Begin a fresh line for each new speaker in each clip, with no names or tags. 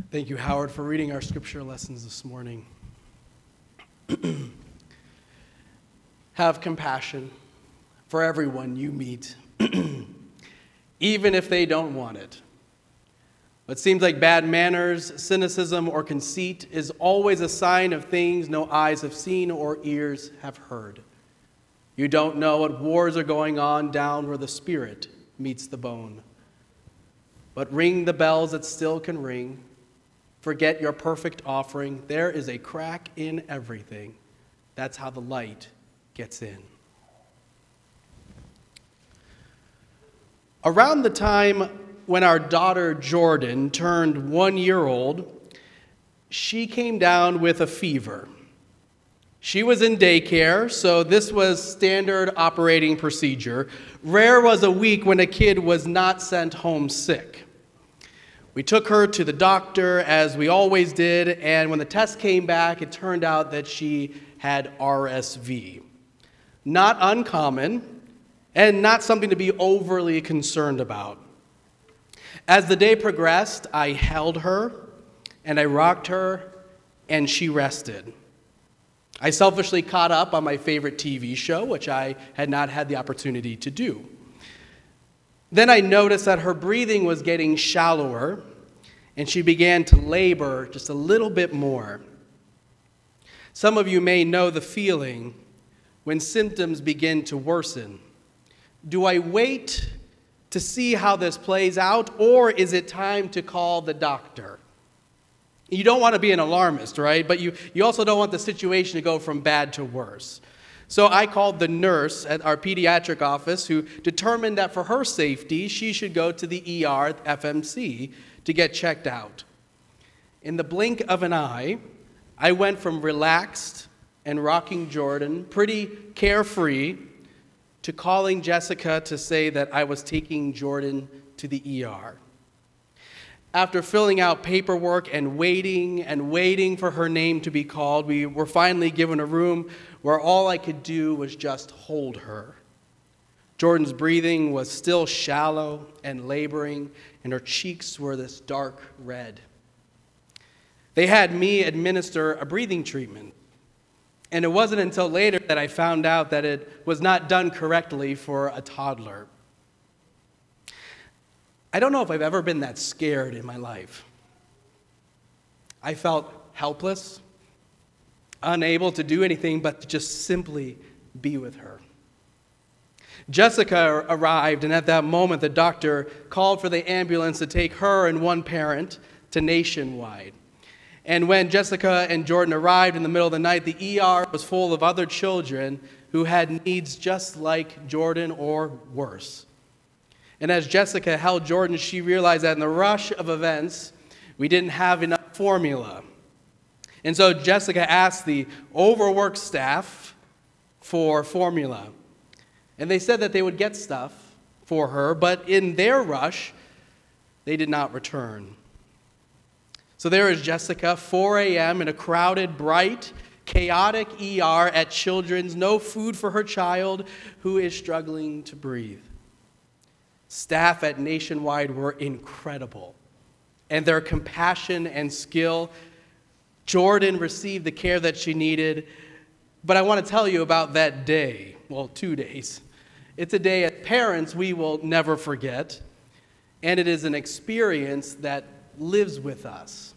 Thank you, Howard, for reading our scripture lessons this morning. Have compassion for everyone you meet, even if they don't want it. What seems like bad manners, cynicism, or conceit is always a sign of things no eyes have seen or ears have heard. You don't know what wars are going on down where the spirit meets the bone. But ring the bells that still can ring. Forget your perfect offering. There is a crack in everything. That's how the light gets in. Around the time when our daughter Jordan turned 1 year old, she came down with a fever. She was in daycare, so this was standard operating procedure. Rare was a week when a kid was not sent home sick. We took her to the doctor, as we always did, and when the test came back, it turned out that she had RSV. Not uncommon, and not something to be overly concerned about. As the day progressed, I held her, and I rocked her, and she rested. I selfishly caught up on my favorite TV show, which I had not had the opportunity to do. Then I noticed that her breathing was getting shallower, and she began to labor just a little bit more. Some of you may know the feeling when symptoms begin to worsen. Do I wait to see how this plays out, or is it time to call the doctor? You don't want to be an alarmist, right? But you also don't want the situation to go from bad to worse. So I called the nurse at our pediatric office, who determined that for her safety, she should go to the ER at FMC to get checked out. In the blink of an eye, I went from relaxed and rocking Jordan, pretty carefree, to calling Jessica to say that I was taking Jordan to the ER. After filling out paperwork and waiting for her name to be called, we were finally given a room where all I could do was just hold her. Jordan's breathing was still shallow and laboring, and her cheeks were this dark red. They had me administer a breathing treatment, and it wasn't until later that I found out that it was not done correctly for a toddler. I don't know if I've ever been that scared in my life. I felt helpless, unable to do anything but to just simply be with her. Jessica arrived, and at that moment, the doctor called for the ambulance to take her and one parent to Nationwide. And when Jessica and Jordan arrived in the middle of the night, the ER was full of other children who had needs just like Jordan or worse. And as Jessica held Jordan, she realized that in the rush of events, we didn't have enough formula. And so Jessica asked the overworked staff for formula. And they said that they would get stuff for her, but in their rush, they did not return. So there is Jessica, 4 a.m. in a crowded, bright, chaotic ER at Children's, no food for her child who is struggling to breathe. Staff at Nationwide were incredible, and their compassion and skill. Jordan received the care that she needed, but I want to tell you about that day, 2 days. It's a day as parents we will never forget, and it is an experience that lives with us.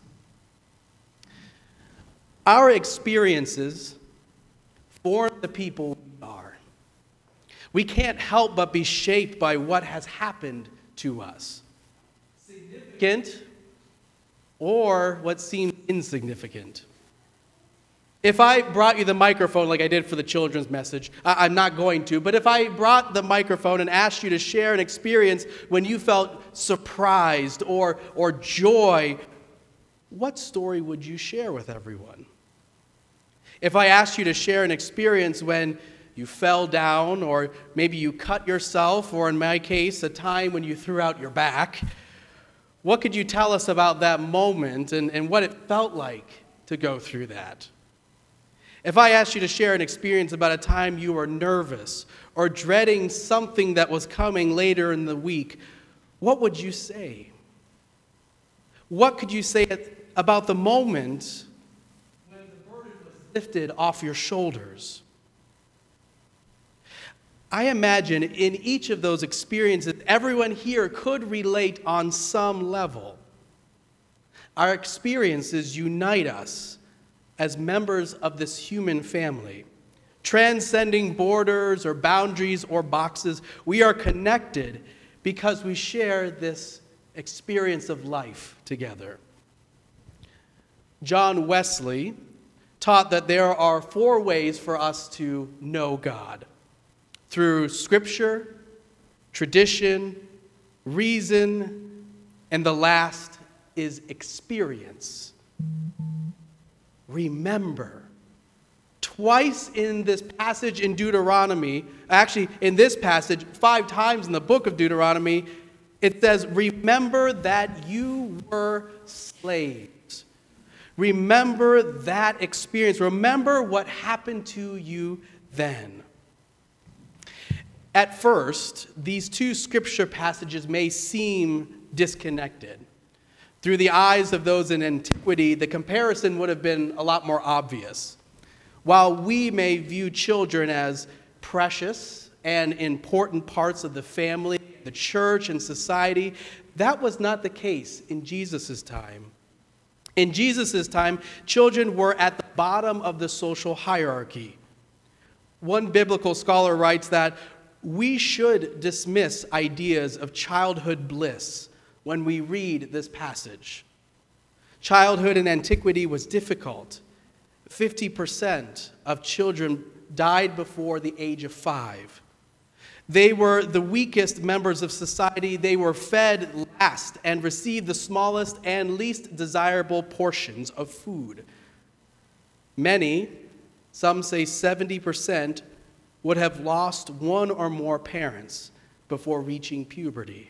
Our experiences form the people we are. We can't help but be shaped by what has happened to us. Significant or what seems insignificant. If I brought you the microphone like I did for the children's message, I'm not going to, but if I brought the microphone and asked you to share an experience when you felt surprised or joy, what story would you share with everyone? If I asked you to share an experience when you fell down, or maybe you cut yourself, or in my case, a time when you threw out your back, what could you tell us about that moment and what it felt like to go through that? If I asked you to share an experience about a time you were nervous or dreading something that was coming later in the week, what would you say? What could you say about the moment when the burden was lifted off your shoulders. I imagine in each of those experiences, everyone here could relate on some level. Our experiences unite us as members of this human family. Transcending borders or boundaries or boxes, we are connected because we share this experience of life together. John Wesley taught that there are 4 ways for us to know God: through Scripture, tradition, reason, and the last is experience. Remember. Twice in this passage in Deuteronomy, actually in this passage, 5 times in the book of Deuteronomy, it says, remember that you were slaves. Remember that experience. Remember what happened to you then. At first, these 2 scripture passages may seem disconnected. Through the eyes of those in antiquity, the comparison would have been a lot more obvious. While we may view children as precious and important parts of the family, the church, and society, that was not the case in Jesus' time. In Jesus' time, children were at the bottom of the social hierarchy. One biblical scholar writes that we should dismiss ideas of childhood bliss when we read this passage. Childhood in antiquity was difficult. 50% of children died before the age of 5. They were the weakest members of society. They were fed last and received the smallest and least desirable portions of food. Many, some say 70%, would have lost one or more parents before reaching puberty.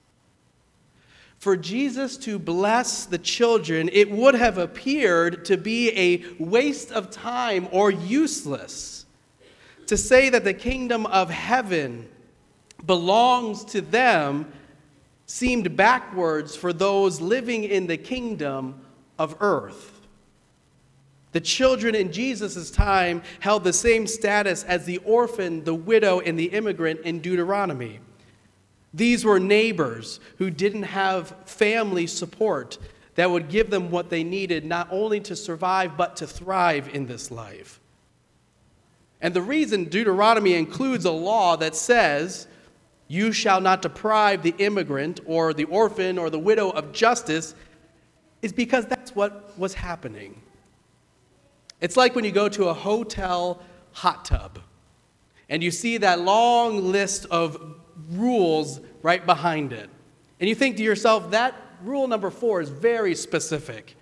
For Jesus to bless the children, it would have appeared to be a waste of time or useless. To say that the kingdom of heaven belongs to them seemed backwards for those living in the kingdom of earth. The children in Jesus' time held the same status as the orphan, the widow, and the immigrant in Deuteronomy. These were neighbors who didn't have family support that would give them what they needed, not only to survive, but to thrive in this life. And the reason Deuteronomy includes a law that says, you shall not deprive the immigrant or the orphan or the widow of justice, is because that's what was happening. It's like when you go to a hotel hot tub and you see that long list of rules right behind it. And you think to yourself, that rule number 4 is very specific.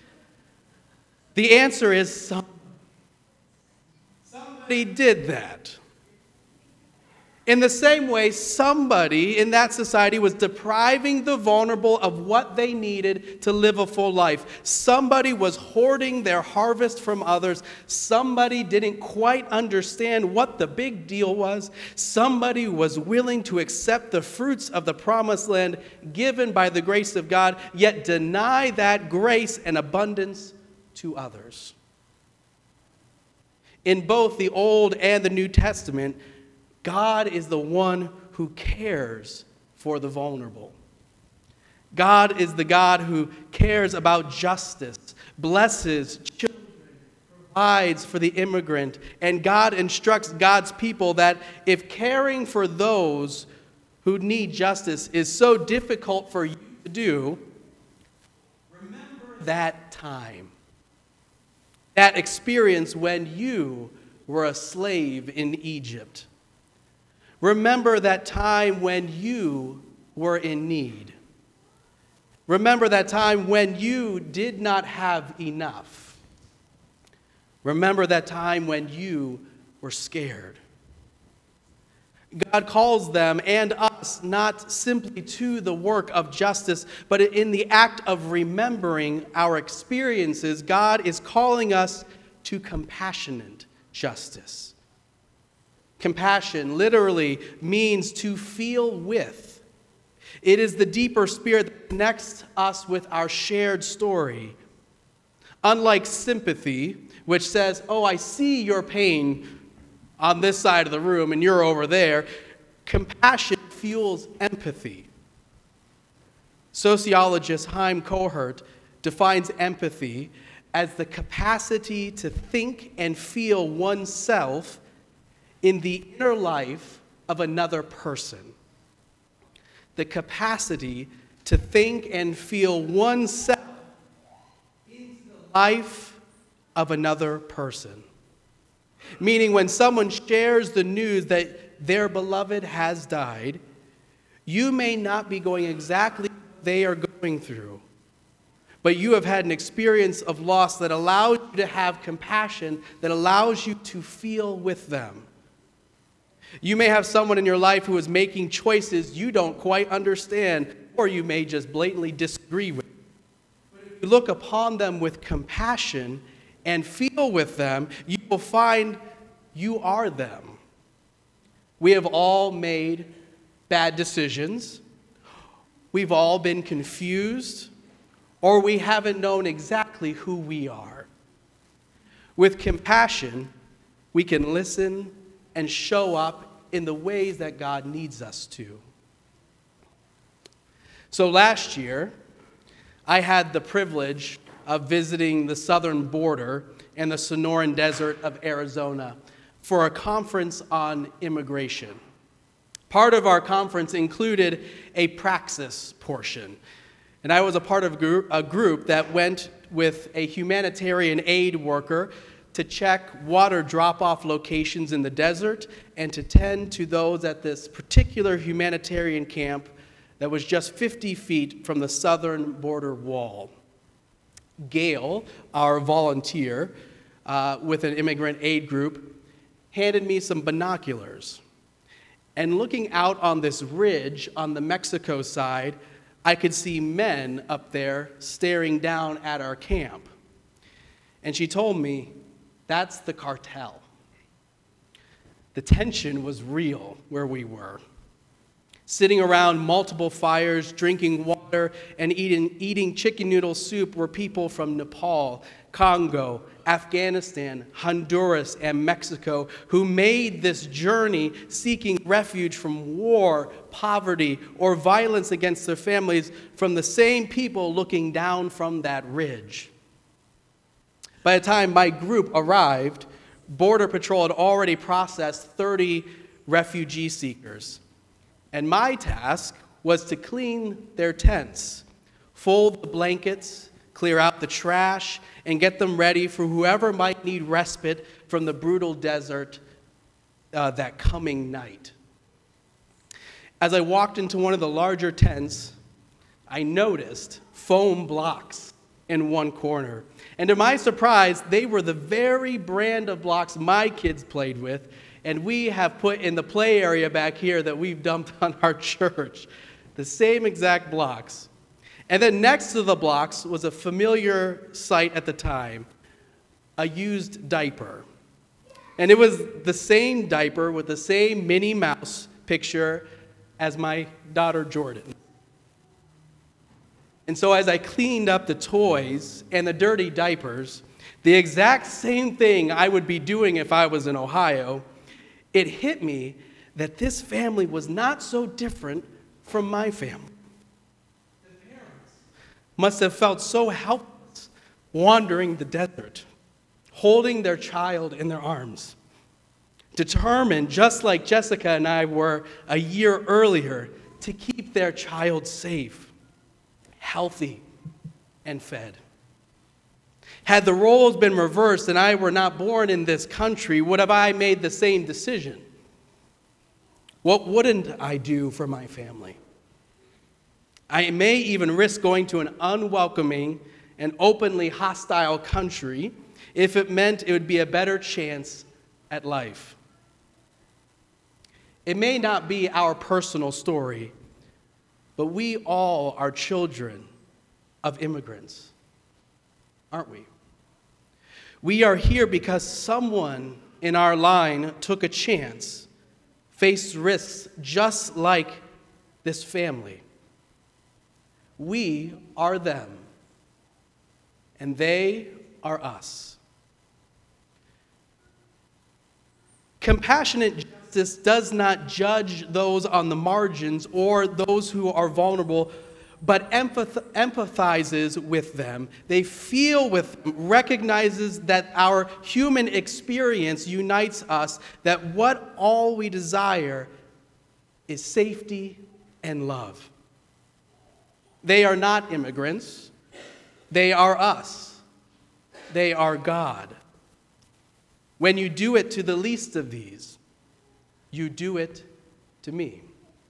The answer is somebody did that. In the same way, somebody in that society was depriving the vulnerable of what they needed to live a full life. Somebody was hoarding their harvest from others. Somebody didn't quite understand what the big deal was. Somebody was willing to accept the fruits of the promised land given by the grace of God, yet deny that grace and abundance to others. In both the Old and the New Testament, God is the one who cares for the vulnerable. God is the God who cares about justice, blesses children, provides for the immigrant, and God instructs God's people that if caring for those who need justice is so difficult for you to do, remember that time, that experience when you were a slave in Egypt. Remember that time when you were in need. Remember that time when you did not have enough. Remember that time when you were scared. God calls them and us not simply to the work of justice, but in the act of remembering our experiences, God is calling us to compassionate justice. Compassion literally means to feel with. It is the deeper spirit that connects us with our shared story. Unlike sympathy, which says, oh, I see your pain on this side of the room and you're over there, compassion fuels empathy. Sociologist Chaim Kohert defines empathy as the capacity to think and feel oneself in the inner life of another person. The capacity to think and feel oneself in the life of another person. Meaning when someone shares the news that their beloved has died, you may not be going exactly what they are going through, but you have had an experience of loss that allows you to have compassion, that allows you to feel with them. You may have someone in your life who is making choices you don't quite understand, or you may just blatantly disagree with. But if you look upon them with compassion and feel with them, you will find you are them. We have all made bad decisions. We've all been confused, or we haven't known exactly who we are. With compassion, we can listen and show up in the ways that God needs us to. So last year, I had the privilege of visiting the southern border and the Sonoran Desert of Arizona for a conference on immigration. Part of our conference included a praxis portion, and I was a part of a group that went with a humanitarian aid worker to check water drop-off locations in the desert and to tend to those at this particular humanitarian camp that was just 50 feet from the southern border wall. Gail, our volunteer with an immigrant aid group, handed me some binoculars. And looking out on this ridge on the Mexico side, I could see men up there staring down at our camp. And she told me, that's the cartel. The tension was real where we were. Sitting around multiple fires, drinking water, and eating chicken noodle soup were people from Nepal, Congo, Afghanistan, Honduras, and Mexico who made this journey seeking refuge from war, poverty, or violence against their families from the same people looking down from that ridge. By the time my group arrived, Border Patrol had already processed 30 refugee seekers. And my task was to clean their tents, fold the blankets, clear out the trash, and get them ready for whoever might need respite from the brutal desert that coming night. As I walked into one of the larger tents, I noticed foam blocks in one corner. And to my surprise, they were the very brand of blocks my kids played with, and we have put in the play area back here that we've dumped on our church. The same exact blocks. And then next to the blocks was a familiar sight at the time, a used diaper. And it was the same diaper with the same Minnie Mouse picture as my daughter Jordan. And so as I cleaned up the toys and the dirty diapers, the exact same thing I would be doing if I was in Ohio, it hit me that this family was not so different from my family. The parents must have felt so helpless wandering the desert, holding their child in their arms, determined, just like Jessica and I were a year earlier, to keep their child safe, healthy, and fed. Had the roles been reversed and I were not born in this country, would have I made the same decision? What wouldn't I do for my family? I may even risk going to an unwelcoming and openly hostile country if it meant it would be a better chance at life. It may not be our personal story, but we all are children of immigrants, aren't we? We are here because someone in our line took a chance, faced risks just like this family. We are them, and they are us. Compassionate justice does not judge those on the margins or those who are vulnerable, but empathizes with them. They feel with them, recognizes that our human experience unites us, that what all we desire is safety and love. They are not immigrants. They are us. They are God. When you do it to the least of these, you do it to me.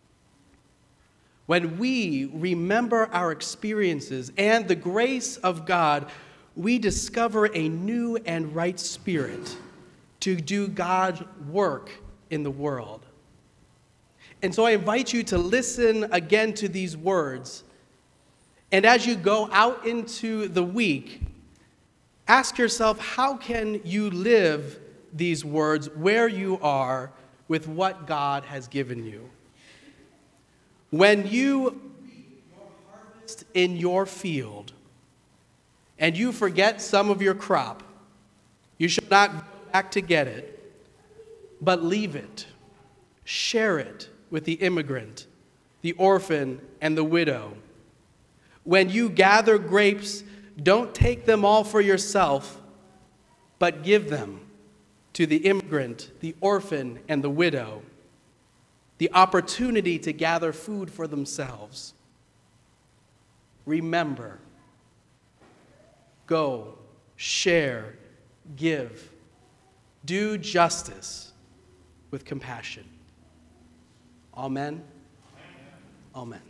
When we remember our experiences and the grace of God, we discover a new and right spirit to do God's work in the world. And so I invite you to listen again to these words. And as you go out into the week, ask yourself, how can you live these words where you are with what God has given you? When you reap your harvest in your field and you forget some of your crop, you should not go back to get it, but leave it. Share it with the immigrant, the orphan, and the widow. When you gather grapes, don't take them all for yourself, but give them to the immigrant, the orphan, and the widow, the opportunity to gather food for themselves. Remember, go, share, give, do justice with compassion. Amen. Amen.